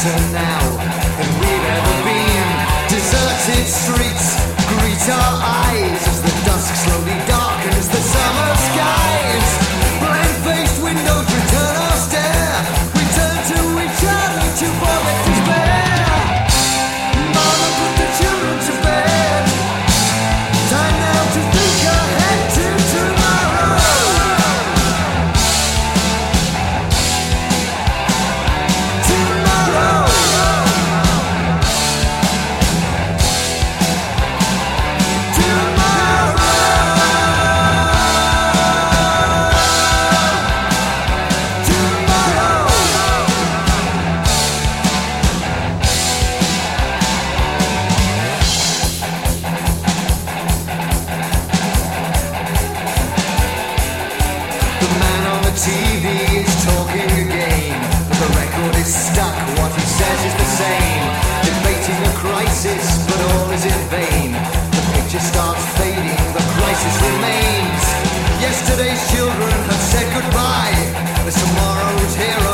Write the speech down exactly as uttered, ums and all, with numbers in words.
brighter now than we've ever been. Deserted streets greet our eyes as the dusk slowly darkens the summer skies. Blank-faced windows return our stare. We turn to each other to forget despair. Mama, put the children to bed. Time now to think ahead to tomorrow. Tomorrow. T V is talking again, but the record is stuck, what he says is the same. Debating a crisis, but all is in vain. The picture starts fading, the crisis remains. Yesterday's children have said goodbye, as tomorrow's hero